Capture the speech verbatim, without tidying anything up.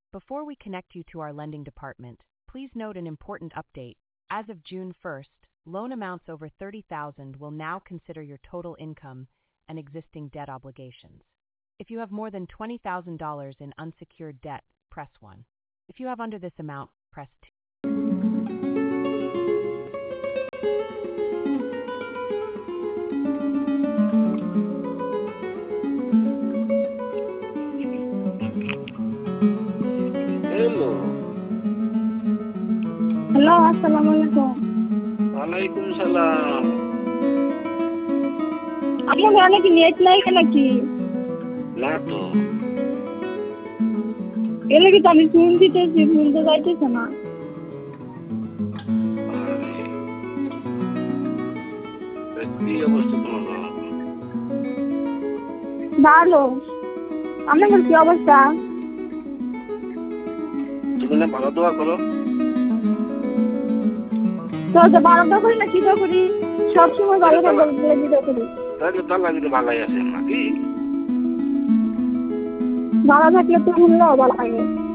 Before we connect you to our lending department, please note an important update. As of June first, loan amounts over thirty thousand dollars will now consider your total income and existing debt obligations. If you have more than twenty thousand dollars in unsecured debt, press one. If you have under this amount, press two. Hello. Hello, assalamualaikum. Waalaikumsalam. আপনার গানে কি net নাই নাকি? না তো। এলে কি আমি ফোন দিতেছি, ফোন তো যাইতেছে না। কি অবস্থা তোমার? ভালো। আপনার কি অবস্থা? তুমি না ভালো দোয়া করো? তো যে ভালো দোয়া করি না কি দোয়া করি? সবসময় ভালো দোয়া করি। তাহলে তো আল্লাহ যদি ভালোই আছে নাকি? ভালো থাকলে তো মূল্য ভালো লাগে।